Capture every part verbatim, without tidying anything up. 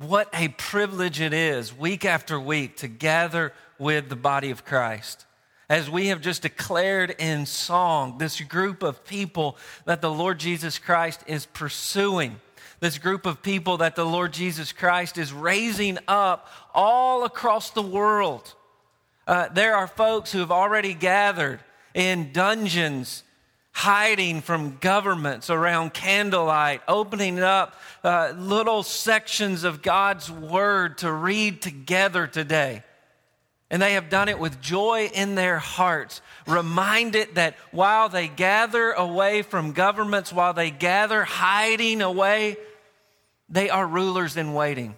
what a privilege it is week after week to gather with the body of Christ. As we have just declared in song, this group of people that the Lord Jesus Christ is pursuing, this group of people that the Lord Jesus Christ is raising up all across the world. Uh, there are folks who have already gathered in dungeons, hiding from governments around candlelight, opening up uh, little sections of God's word to read together today. And they have done it with joy in their hearts, reminded that while they gather away from governments, while they gather hiding away, they are rulers in waiting.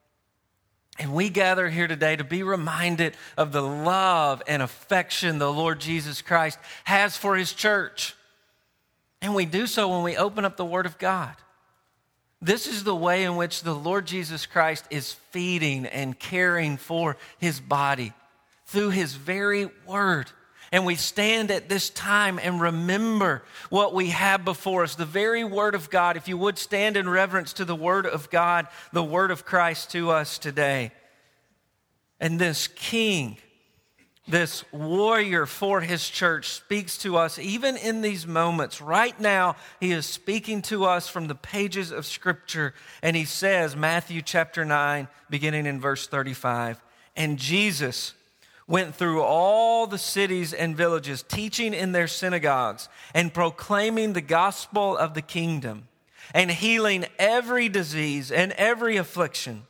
And we gather here today to be reminded of the love and affection the Lord Jesus Christ has for his church. And we do so when we open up the Word of God. This is the way in which the Lord Jesus Christ is feeding and caring for his body through his very word. And we stand at this time and remember what we have before us, the very word of God. If you would stand in reverence to the word of God, the word of Christ to us today. And this king, this warrior for his church, speaks to us even in these moments. Right now, he is speaking to us from the pages of Scripture. And he says, Matthew chapter nine, beginning in verse thirty-five, and Jesus went through all the cities and villages, teaching in their synagogues and proclaiming the gospel of the kingdom and healing every disease and every affliction.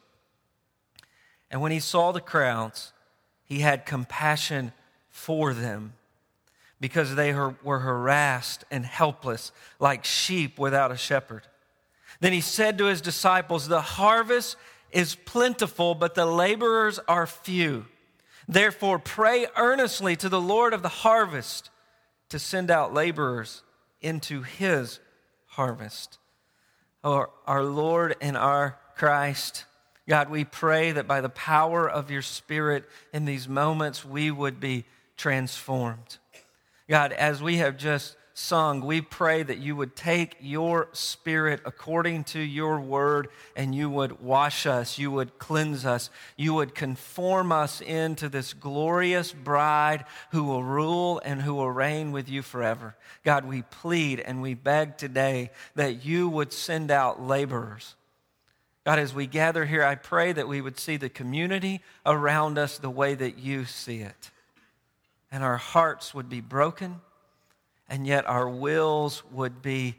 And when he saw the crowds, he had compassion for them because they were harassed and helpless like sheep without a shepherd. Then he said to his disciples, the harvest is plentiful, but the laborers are few. Therefore, pray earnestly to the Lord of the harvest to send out laborers into his harvest. Oh, our Lord and our Christ, God, we pray that by the power of your Spirit in these moments, we would be transformed. God, as we have just sung, we pray that you would take your Spirit according to your word and you would wash us, you would cleanse us, you would conform us into this glorious bride who will rule and who will reign with you forever. God, we plead and we beg today that you would send out laborers. God, as we gather here, I pray that we would see the community around us the way that you see it. And our hearts would be broken, and yet our wills would be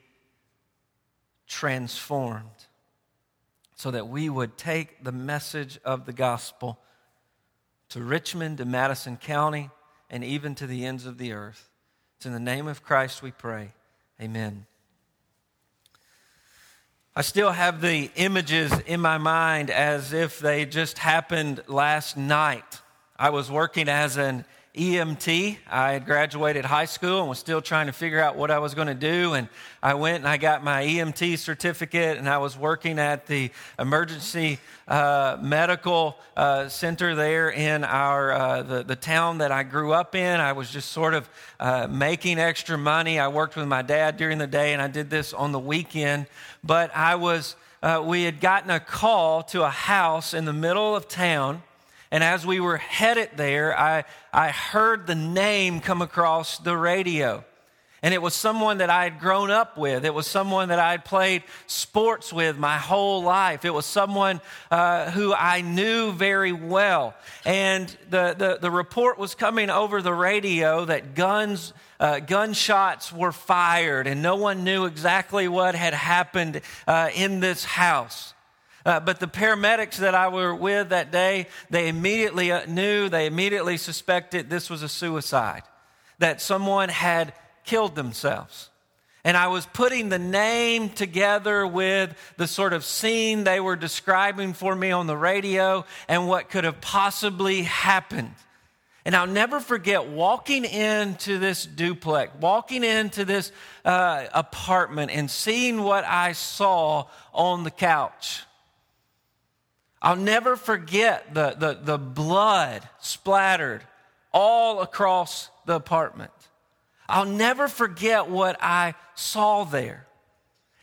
transformed so that we would take the message of the gospel to Richmond, to Madison County, and even to the ends of the earth. It's in the name of Christ we pray. Amen. I still have the images in my mind as if they just happened last night. I was working as an E M T. I had graduated high school and was still trying to figure out what I was going to do. And I went and I got my E M T certificate, and I was working at the emergency uh, medical uh, center there in our uh, the, the town that I grew up in. I was just sort of uh, making extra money. I worked with my dad during the day, and I did this on the weekend. But I was uh, we had gotten a call to a house in the middle of town. And as we were headed there, I, I heard the name come across the radio. And it was someone that I had grown up with. It was someone that I had played sports with my whole life. It was someone uh, who I knew very well. And the, the, the report was coming over the radio that guns, uh, gunshots were fired, and no one knew exactly what had happened uh, in this house. Uh, but the paramedics that I were with that day, they immediately knew, they immediately suspected this was a suicide, that someone had killed themselves. And I was putting the name together with the sort of scene they were describing for me on the radio and what could have possibly happened. And I'll never forget walking into this duplex, walking into this uh, apartment and seeing what I saw on the couch. I'll never forget the, the, the blood splattered all across the apartment. I'll never forget what I saw there.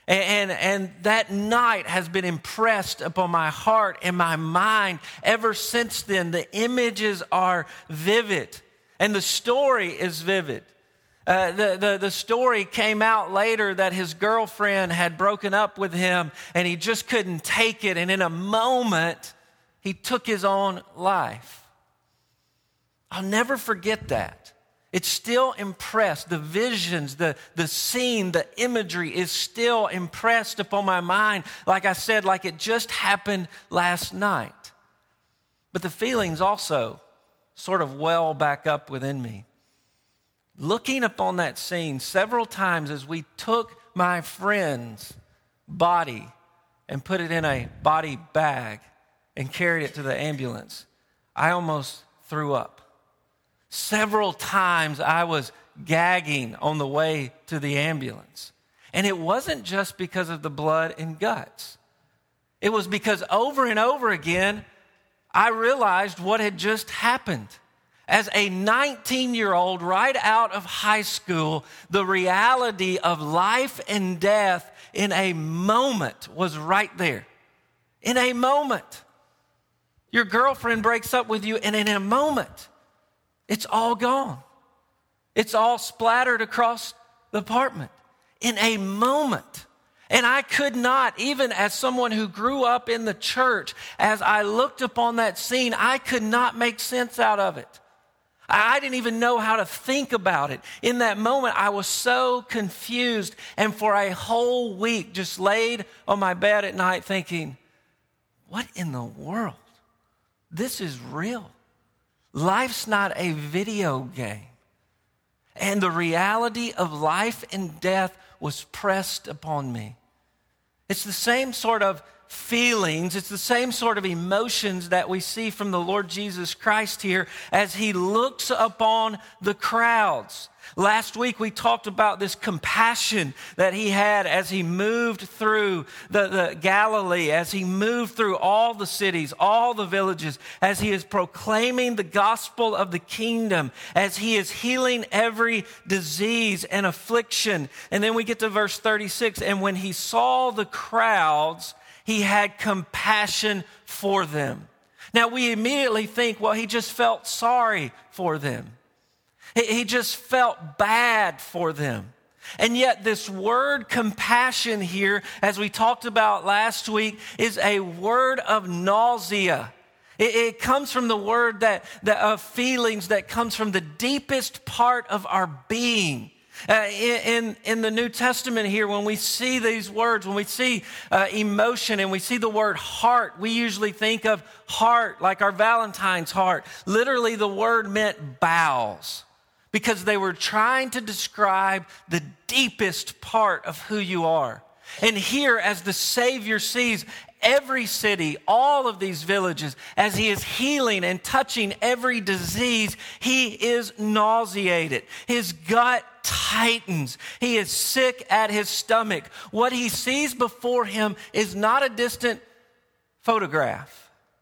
And, and, and that night has been impressed upon my heart and my mind ever since then. The images are vivid, and the story is vivid. Uh, the, the, the story came out later that his girlfriend had broken up with him, and he just couldn't take it. And in a moment, he took his own life. I'll never forget that. It's still impressed. The visions, the, the scene, the imagery is still impressed upon my mind. Like I said, like it just happened last night. But the feelings also sort of well back up within me. Looking upon that scene several times as we took my friend's body and put it in a body bag and carried it to the ambulance, I almost threw up. Several times I was gagging on the way to the ambulance. And it wasn't just because of the blood and guts. It was because over and over again, I realized what had just happened. As a nineteen-year-old right out of high school, the reality of life and death in a moment was right there. In a moment. Your girlfriend breaks up with you, and in a moment, it's all gone. It's all splattered across the apartment in a moment. And I could not, even as someone who grew up in the church, as I looked upon that scene, I could not make sense out of it. I didn't even know how to think about it. In that moment, I was so confused, and for a whole week just laid on my bed at night thinking, what in the world? This is real. Life's not a video game. And the reality of life and death was pressed upon me. It's the same sort of feelings, it's the same sort of emotions that we see from the Lord Jesus Christ here as he looks upon the crowds. Last week we talked about this compassion that he had as he moved through the, the Galilee, as he moved through all the cities, all the villages, as he is proclaiming the gospel of the kingdom, as he is healing every disease and affliction. And then we get to verse thirty-six, and when he saw the crowds, he had compassion for them. Now we immediately think, well, he just felt sorry for them. He just felt bad for them. And yet this word compassion here, as we talked about last week, is a word of nausea. It, it comes from the word that, that of feelings that comes from the deepest part of our being. Uh, in, in the New Testament here, when we see these words, when we see uh, emotion and we see the word heart, we usually think of heart like our Valentine's heart. Literally, the word meant bowels, because they were trying to describe the deepest part of who you are. And here, as the Savior sees every city, all of these villages, as he is healing and touching every disease, he is nauseated. His gut tightens. He is sick at his stomach. What he sees before him is not a distant photograph.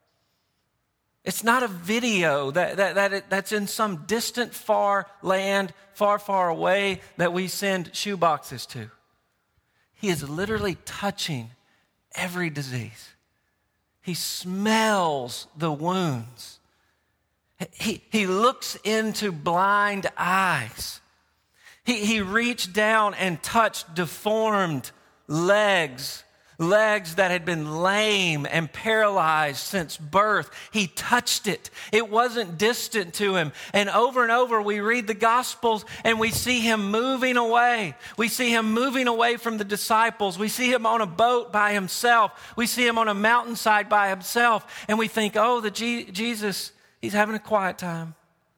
It's not a video that, that, that it, that's in some distant far land, far, far away that we send shoeboxes to. He is literally touching every disease. He smells the wounds. He, he looks into blind eyes. He, he reached down and touched deformed legs, legs that had been lame and paralyzed since birth. He touched it. It wasn't distant to him. And over and over we read the Gospels and we see him moving away. We see him moving away from the disciples. We see him on a boat by himself. We see him on a mountainside by himself. And we think, oh, the G- Jesus, he's having a quiet time.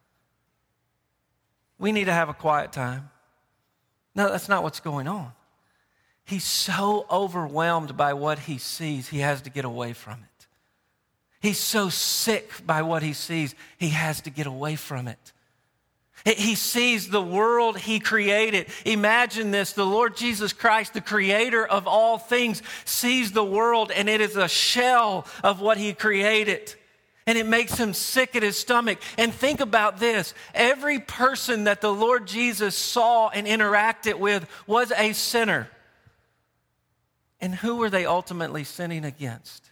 We need to have a quiet time. No, that's not what's going on. He's so overwhelmed by what he sees, he has to get away from it. He's so sick by what he sees, he has to get away from it. He sees the world he created. Imagine this, the Lord Jesus Christ, the creator of all things, sees the world and it is a shell of what he created. And it makes him sick at his stomach. And think about this, every person that the Lord Jesus saw and interacted with was a sinner. And who were they ultimately sinning against?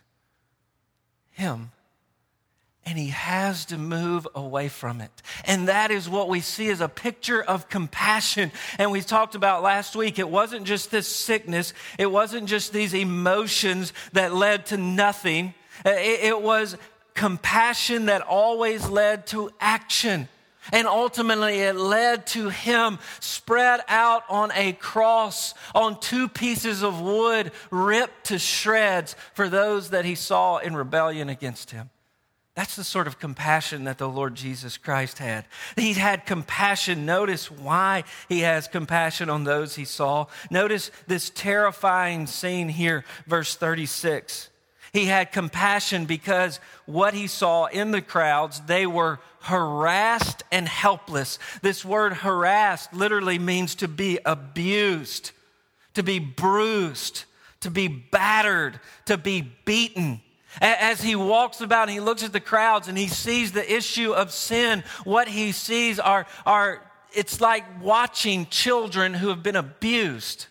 Him. And he has to move away from it. And that is what we see as a picture of compassion. And we talked about last week, it wasn't just this sickness. It wasn't just these emotions that led to nothing. It, it was compassion that always led to action. And ultimately it led to him spread out on a cross on two pieces of wood, ripped to shreds for those that he saw in rebellion against him. That's the sort of compassion that the Lord Jesus Christ had. He had compassion. Notice why he has compassion on those he saw. Notice this terrifying scene here, verse thirty-six. He had compassion because what he saw in the crowds, they were harassed and helpless. This word harassed literally means to be abused, to be bruised, to be battered, to be beaten. As he walks about and he looks at the crowds and he sees the issue of sin, what he sees are, are it's like watching children who have been abused.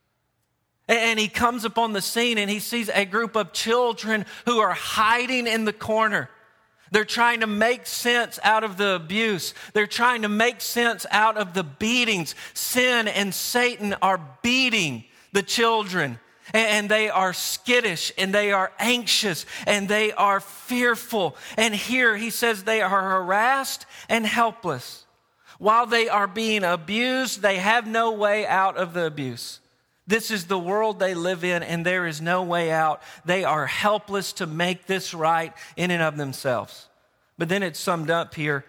And he comes upon the scene and he sees a group of children who are hiding in the corner. They're trying to make sense out of the abuse. They're trying to make sense out of the beatings. Sin and Satan are beating the children. And they are skittish, and they are anxious, and they are fearful. And here he says they are harassed and helpless. While they are being abused, they have no way out of the abuse. This is the world they live in, and there is no way out. They are helpless to make this right in and of themselves. But then it's summed up here.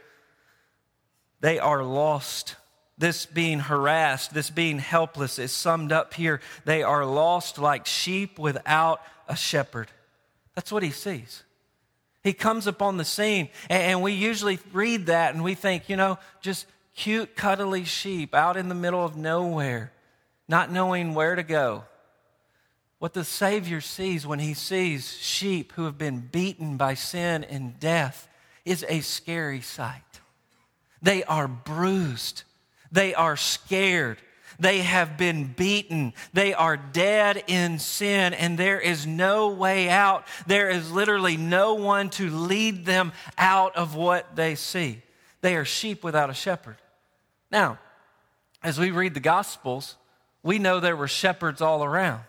They are lost. This being harassed, this being helpless is summed up here. They are lost like sheep without a shepherd. That's what he sees. He comes upon the scene, and we usually read that and we think, you know, just cute, cuddly sheep out in the middle of nowhere, not knowing where to go. What the Savior sees when he sees sheep who have been beaten by sin and death is a scary sight. They are bruised. They are scared. They have been beaten. They are dead in sin, and there is no way out. There is literally no one to lead them out of what they see. They are sheep without a shepherd. Now, as we read the Gospels, we know there were shepherds all around.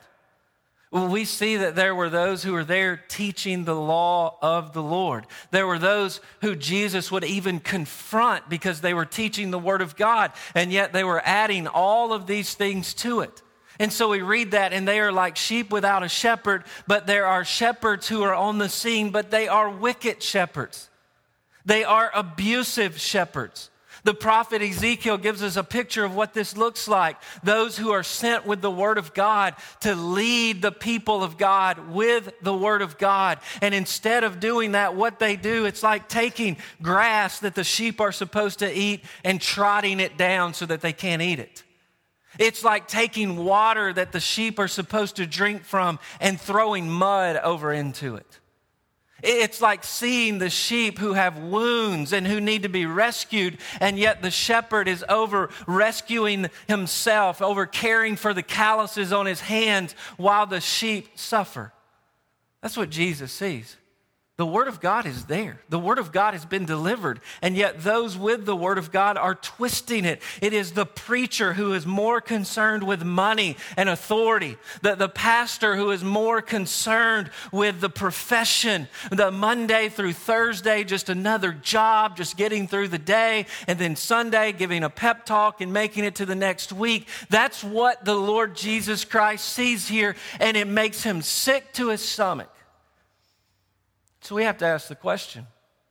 We see that there were those who were there teaching the law of the Lord. There were those who Jesus would even confront because they were teaching the Word of God, and yet they were adding all of these things to it. And so we read that, and they are like sheep without a shepherd, but there are shepherds who are on the scene, but they are wicked shepherds. They are abusive shepherds. The prophet Ezekiel gives us a picture of what this looks like. Those who are sent with the Word of God to lead the people of God with the Word of God. And instead of doing that, what they do, it's like taking grass that the sheep are supposed to eat and trotting it down so that they can't eat it. It's like taking water that the sheep are supposed to drink from and throwing mud over into it. It's like seeing the sheep who have wounds and who need to be rescued, and yet the shepherd is over rescuing himself, over caring for the calluses on his hands while the sheep suffer. That's what Jesus sees. The Word of God is there. The Word of God has been delivered, and yet those with the Word of God are twisting it. It is the preacher who is more concerned with money and authority, the, the pastor who is more concerned with the profession, the Monday through Thursday, just another job, just getting through the day, and then Sunday giving a pep talk and making it to the next week. That's what the Lord Jesus Christ sees here, and it makes him sick to his stomach. So we have to ask the question,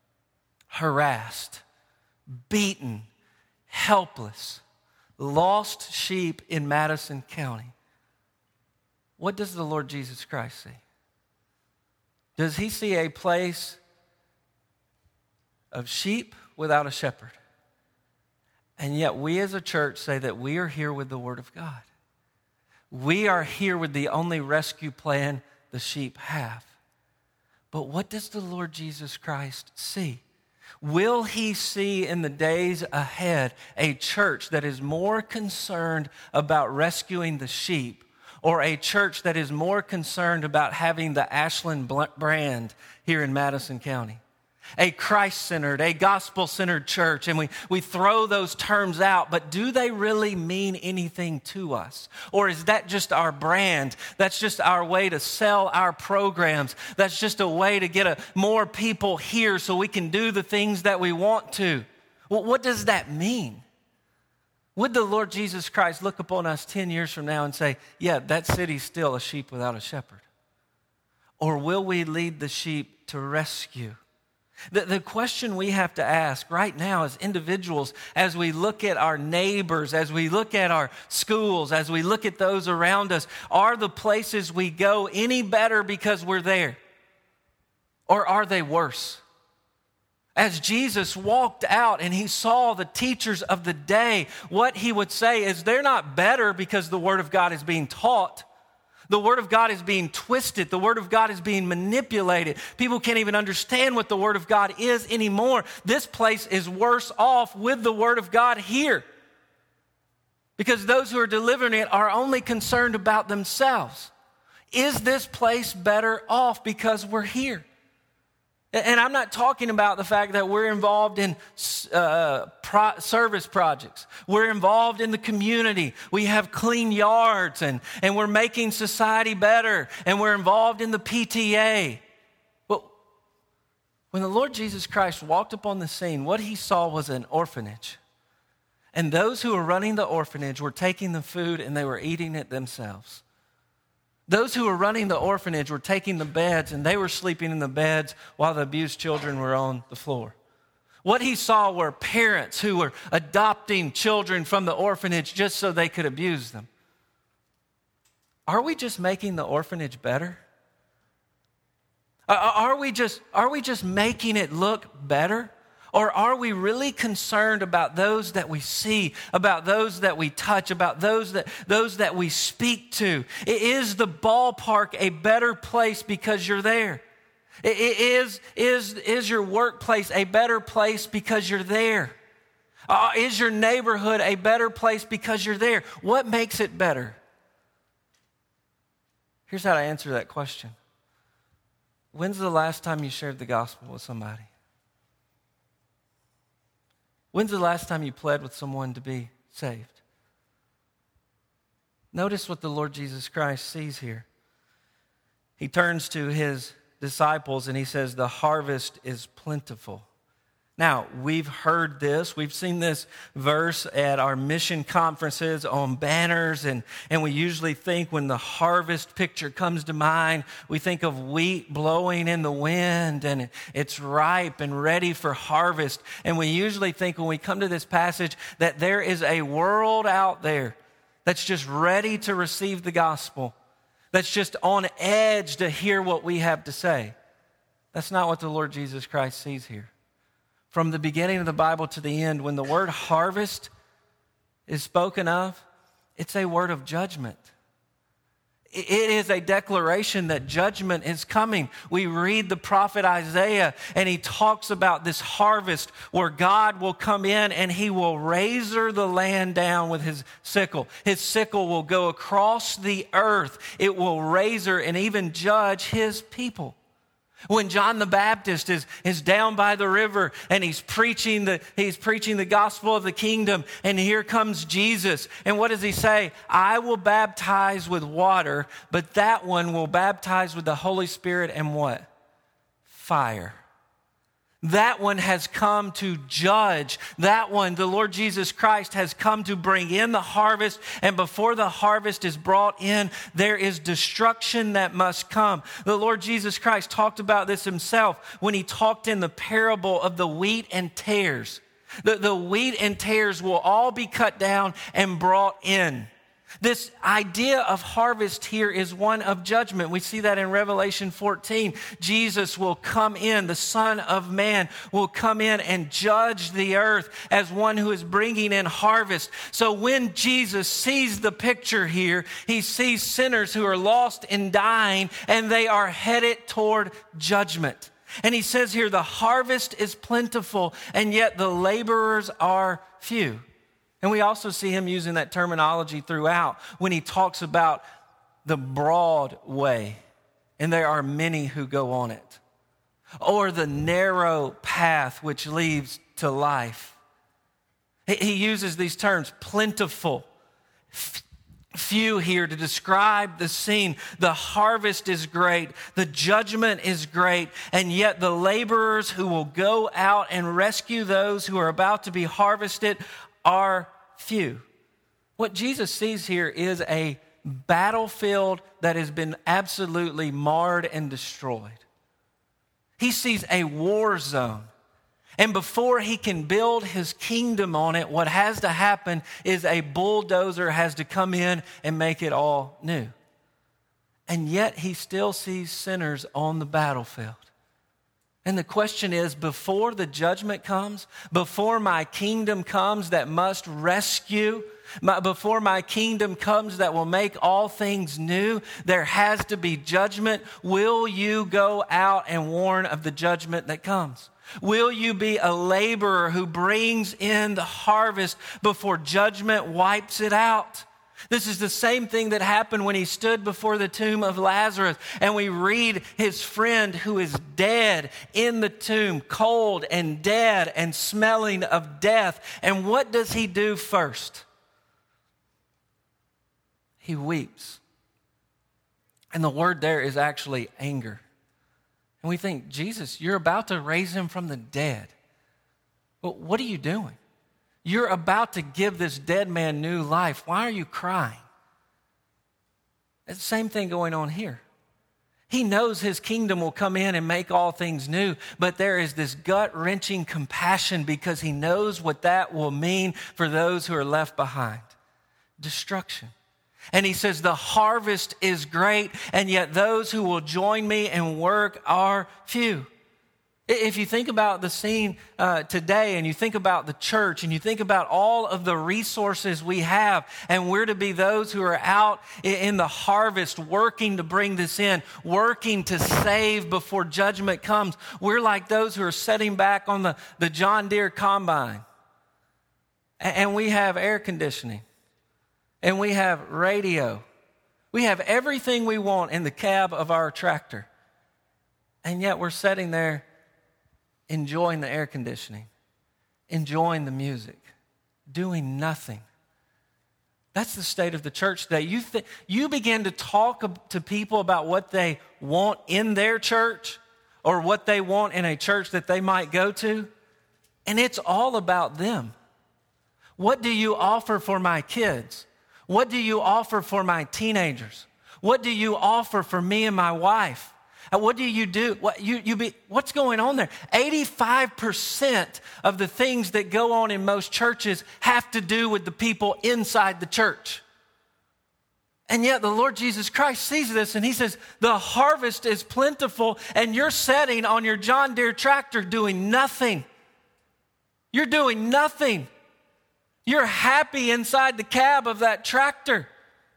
harassed, beaten, helpless, lost sheep in Madison County. What does the Lord Jesus Christ see? Does he see a place of sheep without a shepherd? And yet we as a church say that we are here with the Word of God. We are here with the only rescue plan the sheep have. But what does the Lord Jesus Christ see? Will he see in the days ahead a church that is more concerned about rescuing the sheep, or a church that is more concerned about having the Ashland brand here in Madison County. A Christ-centered, a gospel-centered church, and we, we throw those terms out, but do they really mean anything to us? Or is that just our brand? That's just our way to sell our programs. That's just a way to get a, more people here so we can do the things that we want to. Well, what does that mean? Would the Lord Jesus Christ look upon us ten years from now and say, yeah, that city's still a sheep without a shepherd? Or will we lead the sheep to rescue? The, the question we have to ask right now as individuals, as we look at our neighbors, as we look at our schools, as we look at those around us, are the places we go any better because we're there? Or are they worse? As Jesus walked out and he saw the teachers of the day, what he would say is they're not better because the Word of God is being taught. The Word of God is being twisted. The Word of God is being manipulated. People can't even understand what the Word of God is anymore. This place is worse off with the Word of God here. Because those who are delivering it are only concerned about themselves. Is this place better off because we're here? And I'm not talking about the fact that we're involved in uh, pro- service projects. We're involved in the community. We have clean yards and, and we're making society better. And we're involved in the P T A. But when the Lord Jesus Christ walked upon the scene, what he saw was an orphanage. And those who were running the orphanage were taking the food and they were eating it themselves. Those who were running the orphanage were taking the beds and they were sleeping in the beds while the abused children were on the floor. What he saw were parents who were adopting children from the orphanage just so they could abuse them. Are we just making the orphanage better? Are we just, are we just making it look better? Or are we really concerned about those that we see, about those that we touch, about those that, those that we speak to? Is the ballpark a better place because you're there? Is, is, is your workplace a better place because you're there? Uh, is your neighborhood a better place because you're there? What makes it better? Here's how to answer that question. When's the last time you shared the gospel with somebody? When's the last time you pled with someone to be saved? Notice what the Lord Jesus Christ sees here. He turns to his disciples and he says, the harvest is plentiful. Now, we've heard this. We've seen this verse at our mission conferences on banners, and, and we usually think when the harvest picture comes to mind, we think of wheat blowing in the wind, and it's ripe and ready for harvest. And we usually think when we come to this passage that there is a world out there that's just ready to receive the gospel, that's just on edge to hear what we have to say. That's not what the Lord Jesus Christ sees here. From the beginning of the Bible to the end, when the word harvest is spoken of, it's a word of judgment. It is a declaration that judgment is coming. We read the prophet Isaiah, and he talks about this harvest where God will come in and he will razor the land down with his sickle. His sickle will go across the earth. It will razor and even judge his people. When John the Baptist is, is down by the river and he's preaching the, he's preaching the gospel of the kingdom, and here comes Jesus. And what does he say? I will baptize with water, but that one will baptize with the Holy Spirit and what? Fire. That one has come to judge. That one, the Lord Jesus Christ, has come to bring in the harvest. And before the harvest is brought in, there is destruction that must come. The Lord Jesus Christ talked about this himself when he talked in the parable of the wheat and tares. The, the wheat and tares will all be cut down and brought in. This idea of harvest here is one of judgment. We see that in Revelation fourteen. Jesus will come in, the Son of Man will come in and judge the earth as one who is bringing in harvest. So when Jesus sees the picture here, he sees sinners who are lost and dying, and they are headed toward judgment. And he says here, the harvest is plentiful, and yet the laborers are few. And we also see him using that terminology throughout when he talks about the broad way, and there are many who go on it, or the narrow path which leads to life. He uses these terms, plentiful, few here, to describe the scene. The harvest is great, the judgment is great, and yet the laborers who will go out and rescue those who are about to be harvested are few. What Jesus sees here is a battlefield that has been absolutely marred and destroyed. He sees a war zone. And before he can build his kingdom on it, what has to happen is a bulldozer has to come in and make it all new. And yet he still sees sinners on the battlefield. And the question is, before the judgment comes, before my kingdom comes that must rescue, my, before my kingdom comes that will make all things new, there has to be judgment. Will you go out and warn of the judgment that comes? Will you be a laborer who brings in the harvest before judgment wipes it out? This is the same thing that happened when he stood before the tomb of Lazarus, and we read his friend who is dead in the tomb, cold and dead and smelling of death. And what does he do first? He weeps. And the word there is actually anger. And we think, Jesus, you're about to raise him from the dead. But what are you doing? You're about to give this dead man new life. Why are you crying? It's the same thing going on here. He knows his kingdom will come in and make all things new, but there is this gut-wrenching compassion because he knows what that will mean for those who are left behind. Destruction. And he says, the harvest is great, and yet those who will join me and work are few. If you think about the scene uh, today, and you think about the church, and you think about all of the resources we have, and we're to be those who are out in the harvest, working to bring this in, working to save before judgment comes. We're like those who are sitting back on the, the John Deere combine, and we have air conditioning. And we have radio. We have everything we want in the cab of our tractor. And yet we're sitting there enjoying the air conditioning, enjoying the music, doing nothing. That's the state of the church today. You, th- you begin to talk to people about what they want in their church or what they want in a church that they might go to, and it's all about them. What do you offer for my kids? What do you offer for my teenagers? What do you offer for me and my wife? What do you do? What, you, you be, what's going on there? eighty-five percent of the things that go on in most churches have to do with the people inside the church. And yet the Lord Jesus Christ sees this and he says, the harvest is plentiful and you're sitting on your John Deere tractor doing nothing. You're doing nothing. You're happy inside the cab of that tractor.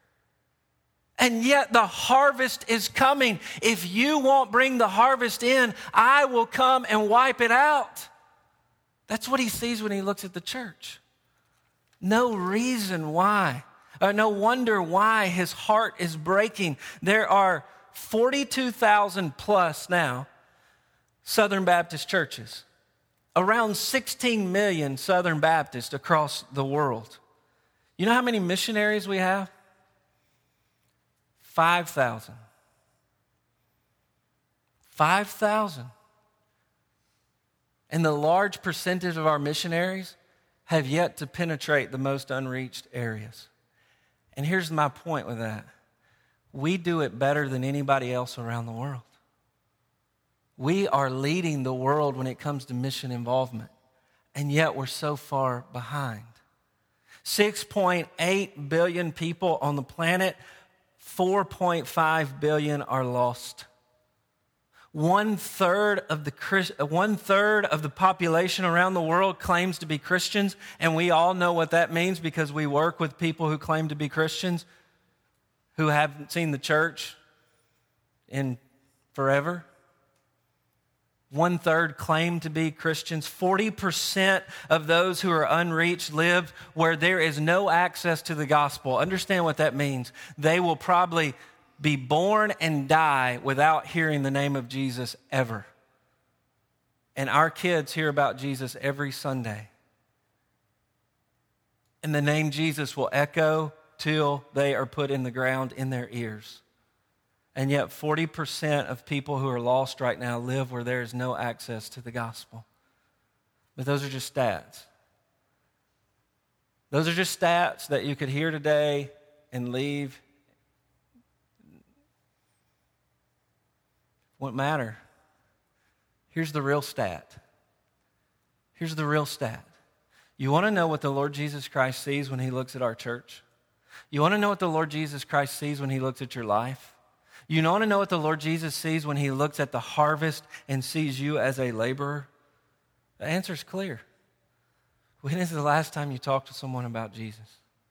And yet the harvest is coming. If you won't bring the harvest in, I will come and wipe it out. That's what he sees when he looks at the church. No reason why. Uh, no wonder why his heart is breaking. There are forty-two thousand plus now Southern Baptist churches. Around sixteen million Southern Baptists across the world. You know how many missionaries we have? five thousand. five thousand. And the large percentage of our missionaries have yet to penetrate the most unreached areas. And here's my point with that. We do it better than anybody else around the world. We are leading the world when it comes to mission involvement, and yet we're so far behind. six point eight billion people on the planet, four point five billion are lost. One third of the one third of the population around the world claims to be Christians, and we all know what that means because we work with people who claim to be Christians who haven't seen the church in forever. One third claim to be Christians. forty percent of those who are unreached live where there is no access to the gospel. Understand what that means. They will probably be born and die without hearing the name of Jesus ever. And our kids hear about Jesus every Sunday. And the name Jesus will echo till they are put in the ground in their ears. And yet forty percent of people who are lost right now live where there is no access to the gospel. But those are just stats. Those are just stats that you could hear today and leave. Won't matter. Here's the real stat. Here's the real stat. You want to know what the Lord Jesus Christ sees when he looks at our church? You want to know what the Lord Jesus Christ sees when he looks at your life? You want to know what the Lord Jesus sees when he looks at the harvest and sees you as a laborer? The answer is clear. When is the last time you talked to someone about Jesus?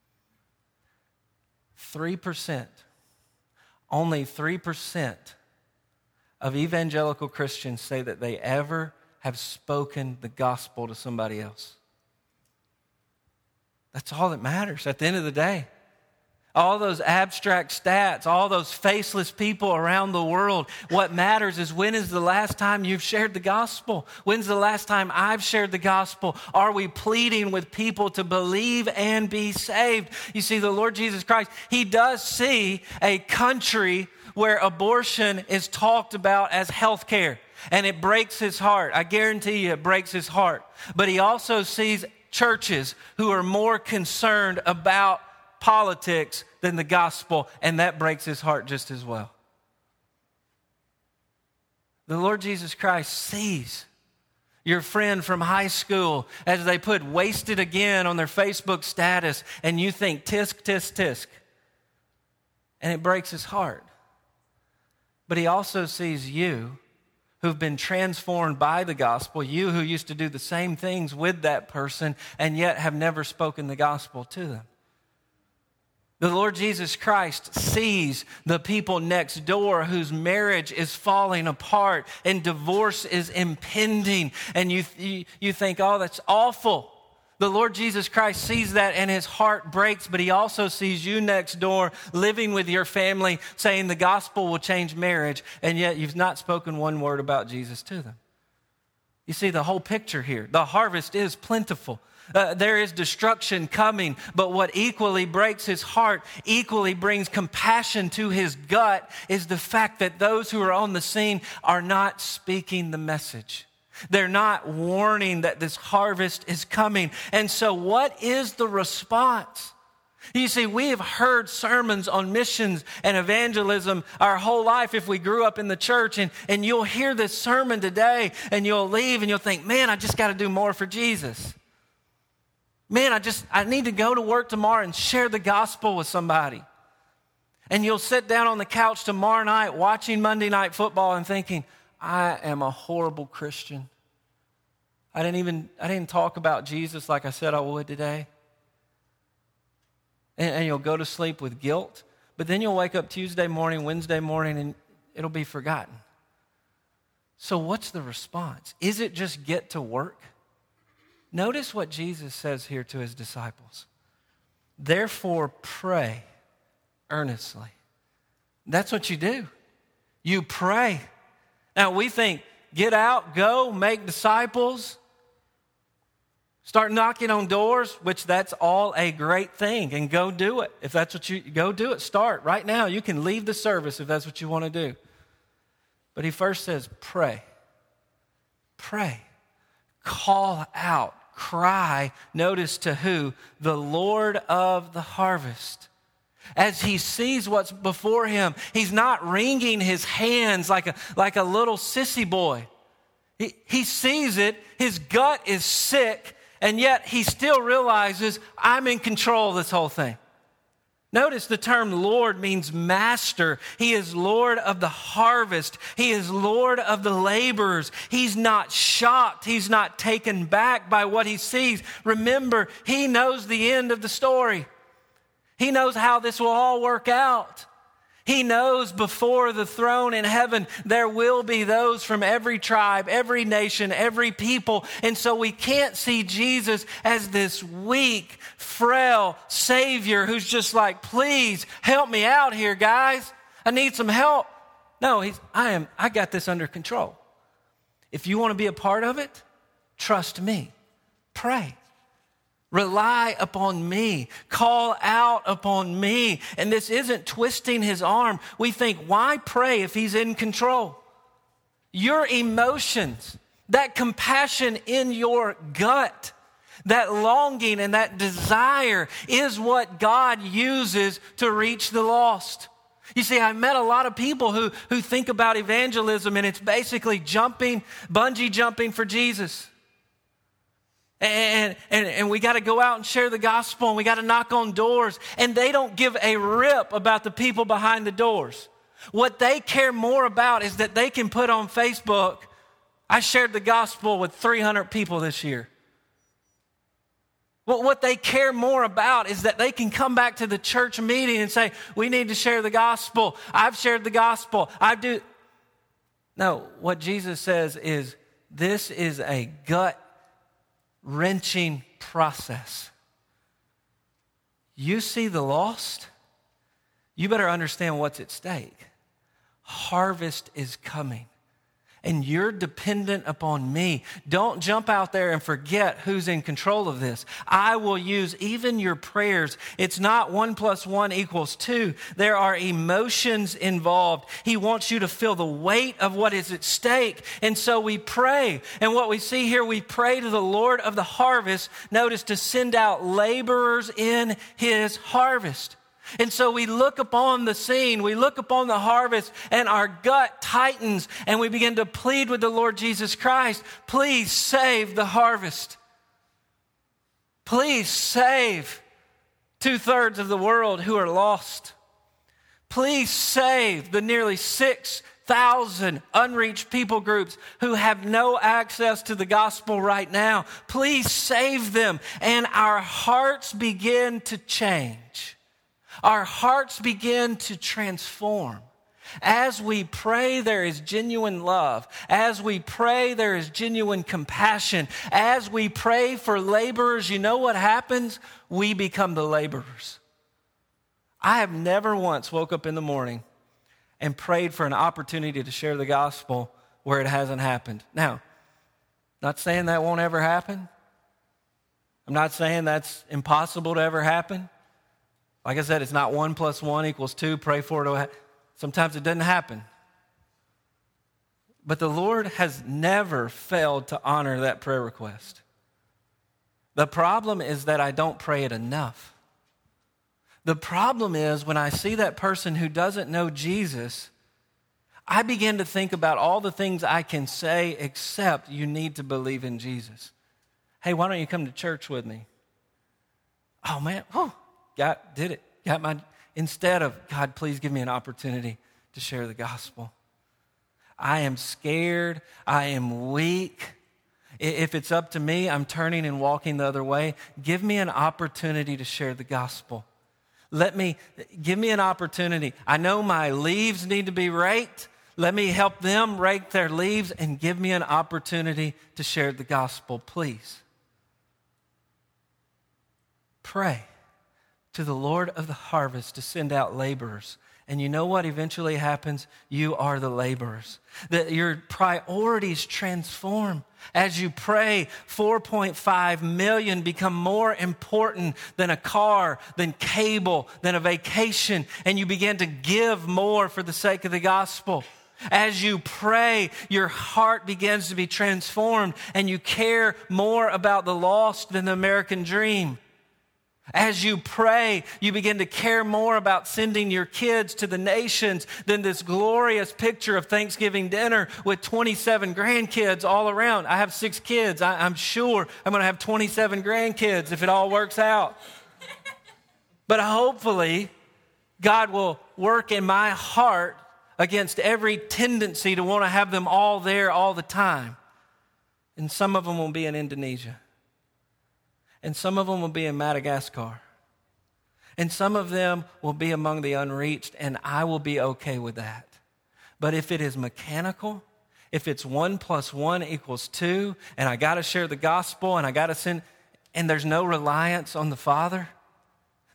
three percent, only three percent of evangelical Christians say that they ever have spoken the gospel to somebody else. That's all that matters at the end of the day. All those abstract stats, all those faceless people around the world, what matters is when is the last time you've shared the gospel? When's the last time I've shared the gospel? Are we pleading with people to believe and be saved? You see, the Lord Jesus Christ, he does see a country where abortion is talked about as health care, and it breaks his heart. I guarantee you it breaks his heart. But he also sees churches who are more concerned about politics than the gospel, and that breaks his heart just as well. The Lord Jesus Christ sees your friend from high school as they put "wasted again" on their Facebook status, and you think tisk, tisk, tisk, and it breaks his heart. But he also sees you who've been transformed by the gospel, you who used to do the same things with that person and yet have never spoken the gospel to them. The Lord Jesus Christ sees the people next door whose marriage is falling apart and divorce is impending, and you, you, you think, oh, that's awful. The Lord Jesus Christ sees that and his heart breaks, but he also sees you next door living with your family saying the gospel will change marriage, and yet you've not spoken one word about Jesus to them. You see the whole picture here. The harvest is plentiful. Uh, there is destruction coming, but what equally breaks his heart, equally brings compassion to his gut, is the fact that those who are on the scene are not speaking the message. They're not warning that this harvest is coming. And so what is the response? You see, we have heard sermons on missions and evangelism our whole life if we grew up in the church, and, and you'll hear this sermon today and you'll leave and you'll think, man, I just got to do more for Jesus. Man, I just, I need to go to work tomorrow and share the gospel with somebody. And you'll sit down on the couch tomorrow night watching Monday Night Football and thinking, I am a horrible Christian. I didn't even, I didn't talk about Jesus like I said I would today. And, and you'll go to sleep with guilt, but then you'll wake up Tuesday morning, Wednesday morning, and it'll be forgotten. So what's the response? Is it just get to work? Notice what Jesus says here to his disciples. Therefore, pray earnestly. That's what you do. You pray. Now, we think, get out, go, make disciples, start knocking on doors, which that's all a great thing, and go do it. If that's what you, go do it. Start right now. You can leave the service if that's what you want to do. But he first says, pray. Pray. Call out. Cry, notice to who? The Lord of the harvest. As he sees what's before him, he's not wringing his hands like a, like a little sissy boy. He, he sees it, his gut is sick, and yet he still realizes, I'm in control of this whole thing. Notice the term Lord means master. He is Lord of the harvest. He is Lord of the laborers. He's not shocked. He's not taken back by what he sees. Remember, he knows the end of the story. He knows how this will all work out. He knows before the throne in heaven, there will be those from every tribe, every nation, every people. And so we can't see Jesus as this weak, frail Savior who's just like, please help me out here, guys. I need some help. No, he's, I am, I got this under control. If you want to be a part of it, trust me. Pray. Rely upon me. Call out upon me. And this isn't twisting his arm. We think, why pray if he's in control? Your emotions, that compassion in your gut, that longing and that desire is what God uses to reach the lost. You see, I've met a lot of people who, who think about evangelism and it's basically jumping, bungee jumping for Jesus. And, and, and we got to go out and share the gospel and we got to knock on doors. And they don't give a rip about the people behind the doors. What they care more about is that they can put on Facebook, I shared the gospel with three hundred people this year. Well, what they care more about is that they can come back to the church meeting and say, we need to share the gospel. I've shared the gospel. I do. No, what Jesus says is this is a gut wrenching process. You see the lost, you better understand what's at stake. Harvest is coming, and you're dependent upon me. Don't jump out there and forget who's in control of this. I will use even your prayers. It's not one plus one equals two. There are emotions involved. He wants you to feel the weight of what is at stake. And so we pray. And what we see here, we pray to the Lord of the harvest, notice, to send out laborers in his harvest. And so we look upon the scene, we look upon the harvest, and our gut tightens, and we begin to plead with the Lord Jesus Christ, please save the harvest. Please save two-thirds of the world who are lost. Please save the nearly six thousand unreached people groups who have no access to the gospel right now. Please save them. And our hearts begin to change. Our hearts begin to transform. As we pray, there is genuine love. As we pray, there is genuine compassion. As we pray for laborers, you know what happens? We become the laborers. I have never once woke up in the morning and prayed for an opportunity to share the gospel where it hasn't happened. Now, not saying that won't ever happen. I'm not saying that's impossible to ever happen. Like I said, it's not one plus one equals two. Pray for it. Sometimes it doesn't happen. But the Lord has never failed to honor that prayer request. The problem is that I don't pray it enough. The problem is when I see that person who doesn't know Jesus, I begin to think about all the things I can say except you need to believe in Jesus. Hey, why don't you come to church with me? Oh, man, whew. Got, did it. Got my, instead of, God, please give me an opportunity to share the gospel. I am scared. I am weak. If it's up to me, I'm turning and walking the other way. Give me an opportunity to share the gospel. Let me, give me an opportunity. I know my leaves need to be raked. Let me help them rake their leaves and give me an opportunity to share the gospel, please. Pray to the Lord of the harvest to send out laborers. And you know what eventually happens? You are the laborers. That your priorities transform. As you pray, four point five million become more important than a car, than cable, than a vacation. And you begin to give more for the sake of the gospel. As you pray, your heart begins to be transformed and you care more about the lost than the American dream. As you pray, you begin to care more about sending your kids to the nations than this glorious picture of Thanksgiving dinner with twenty-seven grandkids all around. I have six kids. I, I'm sure I'm going to have twenty-seven grandkids if it all works out. But hopefully, God will work in my heart against every tendency to want to have them all there all the time. And some of them will be in Indonesia. And some of them will be in Madagascar. And some of them will be among the unreached, and I will be okay with that. But if it is mechanical, if it's one plus one equals two, and I got to share the gospel, and I got to send, and there's no reliance on the Father,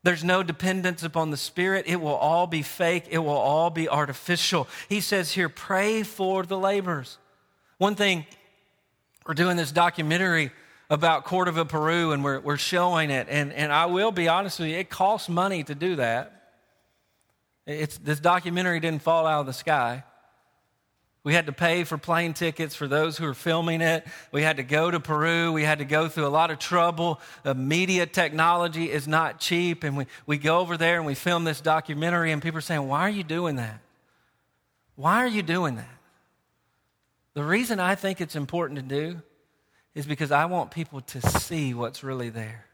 There's no dependence upon the Spirit. It will all be fake. It will all be artificial. He says here, pray for the laborers. One thing, we're doing this documentary about Cordova, Peru, and we're, we're showing it. And, and I will be honest with you, it costs money to do that. It's, this documentary didn't fall out of the sky. We had to pay for plane tickets for those who were filming it. We had to go to Peru. We had to go through a lot of trouble. The media technology is not cheap. And we, we go over there and we film this documentary, and people are saying, why are you doing that? Why are you doing that? The reason I think it's important to do is because I want people to see what's really there.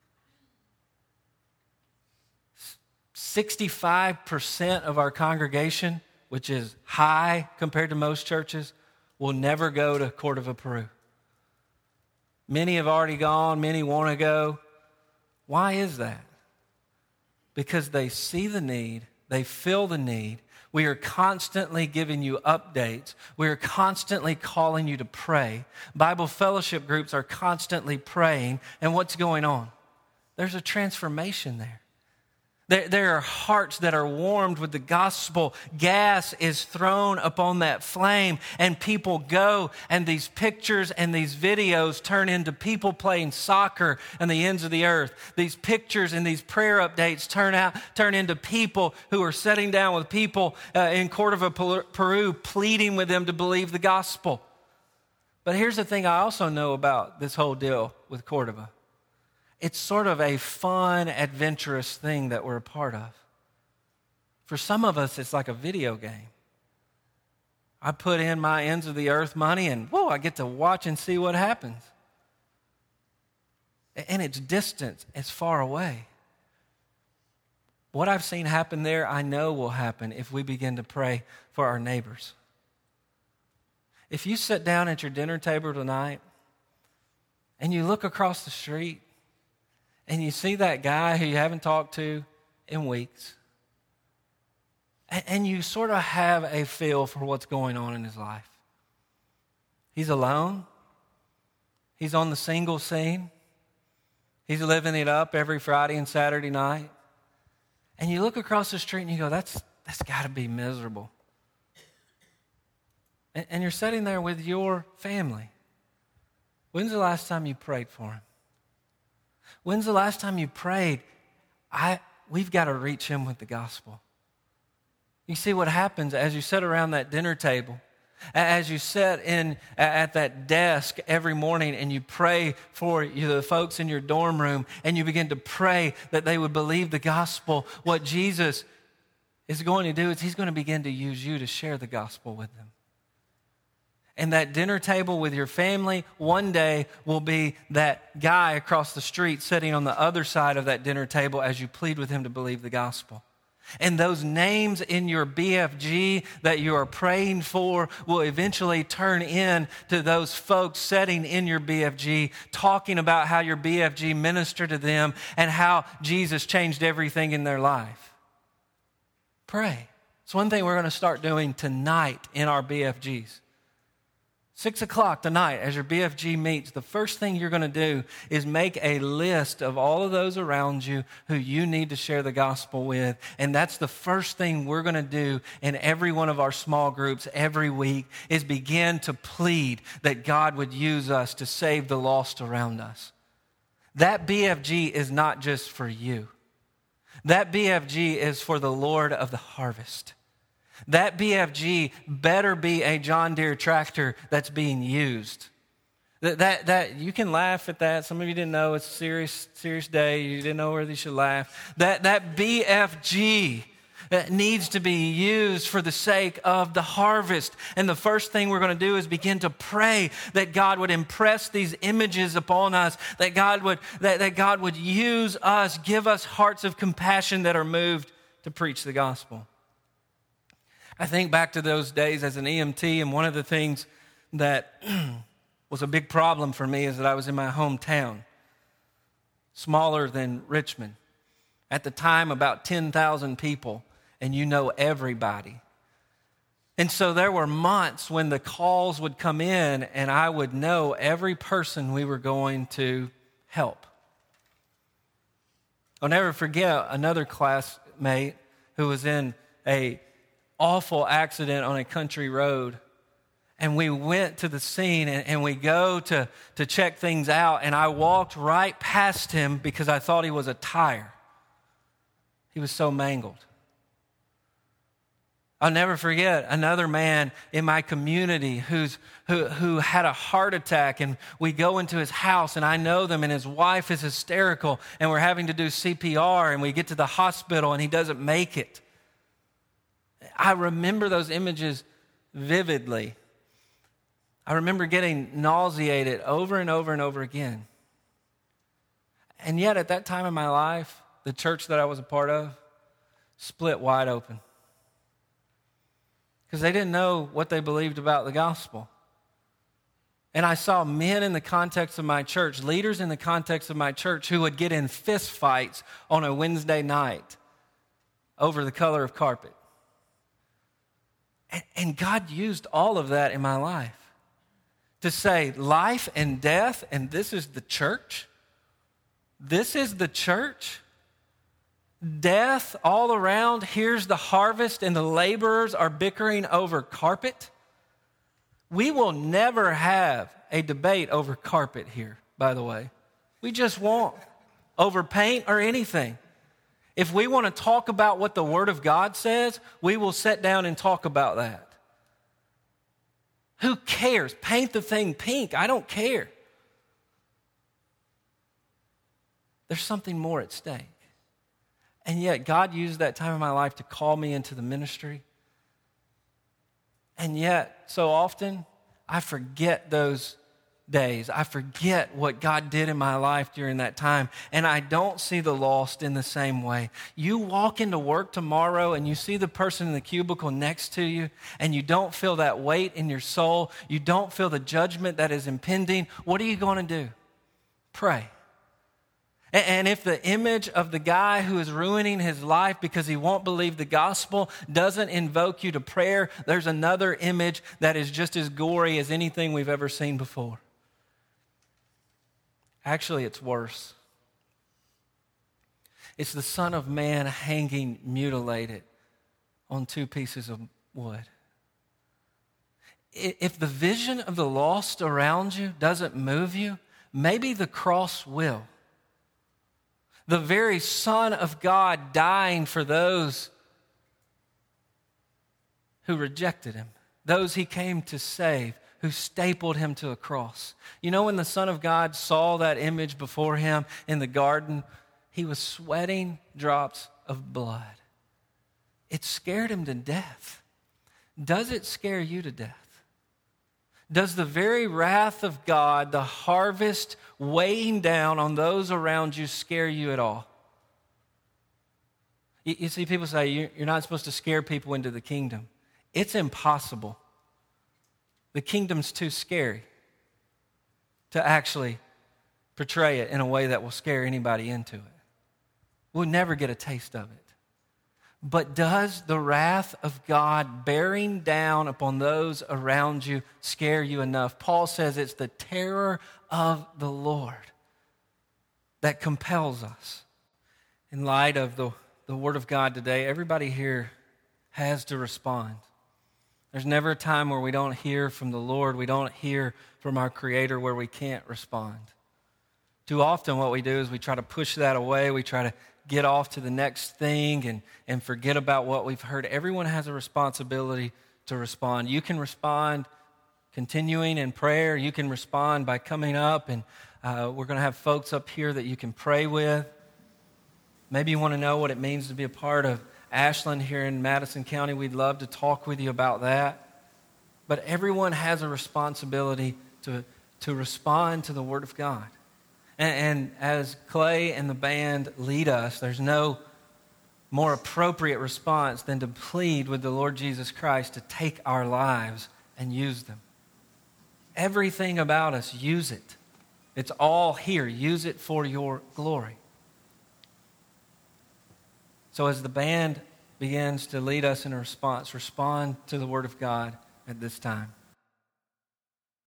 sixty-five percent of our congregation, which is high compared to most churches, will never go to Cordova, Peru. Many have already gone. Many want to go. Why is that? Because they see the need. They feel the need. We are constantly giving you updates. We are constantly calling you to pray. Bible fellowship groups are constantly praying. And what's going on? There's a transformation there. There, there are hearts that are warmed with the gospel. Gas is thrown upon that flame, and people go, and these pictures and these videos turn into people playing soccer on the ends of the earth. These pictures and these prayer updates turn out turn into people who are sitting down with people uh, in Cordova, Peru, pleading with them to believe the gospel. But here's the thing I also know about this whole deal with Cordova. It's sort of a fun, adventurous thing that we're a part of. For some of us, it's like a video game. I put in my ends of the earth money, and whoa, I get to watch and see what happens. And it's distant, it's far away. What I've seen happen there, I know will happen if we begin to pray for our neighbors. If you sit down at your dinner table tonight and you look across the street, and you see that guy who you haven't talked to in weeks, and you sort of have a feel for what's going on in his life. He's alone. He's on the single scene. He's living it up every Friday and Saturday night. And you look across the street and you go, that's, that's got to be miserable. And, and you're sitting there with your family. When's the last time you prayed for him? When's the last time you prayed, I, we've got to reach him with the gospel? You see what happens as you sit around that dinner table, as you sit in at that desk every morning and you pray for you, the folks in your dorm room, and you begin to pray that they would believe the gospel. What Jesus is going to do is he's going to begin to use you to share the gospel with them. And that dinner table with your family one day will be that guy across the street sitting on the other side of that dinner table as you plead with him to believe the gospel. And those names in your B F G that you are praying for will eventually turn in to those folks sitting in your B F G, talking about how your B F G ministered to them and how Jesus changed everything in their life. Pray. It's one thing we're going to start doing tonight in our B F Gs. Six o'clock tonight, as your B F G meets, the first thing you're going to do is make a list of all of those around you who you need to share the gospel with. And that's the first thing we're going to do in every one of our small groups every week, is begin to plead that God would use us to save the lost around us. That B F G is not just for you. That B F G is for the Lord of the harvest. That B F G better be a John Deere tractor that's being used. That, that, that you can laugh at that. Some of you didn't know it's a serious, serious day. You didn't know whether you should laugh. That, that B F G that needs to be used for the sake of the harvest. And the first thing we're going to do is begin to pray that God would impress these images upon us, that God would, that, that God would use us, give us hearts of compassion that are moved to preach the gospel. I think back to those days as an E M T, and one of the things that was a big problem for me is that I was in my hometown, smaller than Richmond. At the time, about ten thousand people, and you know everybody. And so there were months when the calls would come in, and I would know every person we were going to help. I'll never forget another classmate who was in a awful accident on a country road. And we went to the scene and, and we go to, to check things out. And I walked right past him because I thought he was a tire. He was so mangled. I'll never forget another man in my community who's, who, who had a heart attack, and we go into his house, and I know them, and his wife is hysterical, and we're having to do C P R, and we get to the hospital, and he doesn't make it. I remember those images vividly. I remember getting nauseated over and over and over again. And yet at that time in my life, the church that I was a part of split wide open. Because they didn't know what they believed about the gospel. And I saw men in the context of my church, leaders in the context of my church, who would get in fist fights on a Wednesday night over the color of carpet. And, and God used all of that in my life to say life and death, and this is the church. This is the church. Death all around. Here's the harvest, and the laborers are bickering over carpet. We will never have a debate over carpet here, by the way. We just won't. Over paint or anything. If we want to talk about what the Word of God says, we will sit down and talk about that. Who cares? Paint the thing pink. I don't care. There's something more at stake. And yet God used that time of my life to call me into the ministry. And yet, so often, I forget those days. I forget what God did in my life during that time. And I don't see the lost in the same way. You walk into work tomorrow and you see the person in the cubicle next to you, and you don't feel that weight in your soul. You don't feel the judgment that is impending. What are you going to do? Pray. And if the image of the guy who is ruining his life because he won't believe the gospel doesn't invoke you to prayer, there's another image that is just as gory as anything we've ever seen before. Actually, it's worse. It's the Son of Man hanging mutilated on two pieces of wood. If the vision of the lost around you doesn't move you, maybe the cross will. The very Son of God dying for those who rejected him, those he came to save, who stapled him to a cross. You know, when the Son of God saw that image before him in the garden, he was sweating drops of blood. It scared him to death. Does it scare you to death? Does the very wrath of God, the harvest weighing down on those around you, scare you at all? You, you see, people say you're not supposed to scare people into the kingdom. It's impossible. The kingdom's too scary to actually portray it in a way that will scare anybody into it. We'll never get a taste of it. But does the wrath of God bearing down upon those around you scare you enough? Paul says it's the terror of the Lord that compels us. In light of the, the Word of God today, everybody here has to respond. There's never a time where we don't hear from the Lord, we don't hear from our Creator where we can't respond. Too often what we do is we try to push that away, we try to get off to the next thing and, and forget about what we've heard. Everyone has a responsibility to respond. You can respond continuing in prayer. You can respond by coming up, and uh, we're going to have folks up here that you can pray with. Maybe you want to know what it means to be a part of Ashland here in Madison County. We'd love to talk with you about that. But everyone has a responsibility to, to respond to the Word of God. And as Clay and the band lead us, there's no more appropriate response than to plead with the Lord Jesus Christ to take our lives and use them. Everything about us, use it. It's all here. Use it for your glory. So as the band begins to lead us in a response, respond to the Word of God at this time.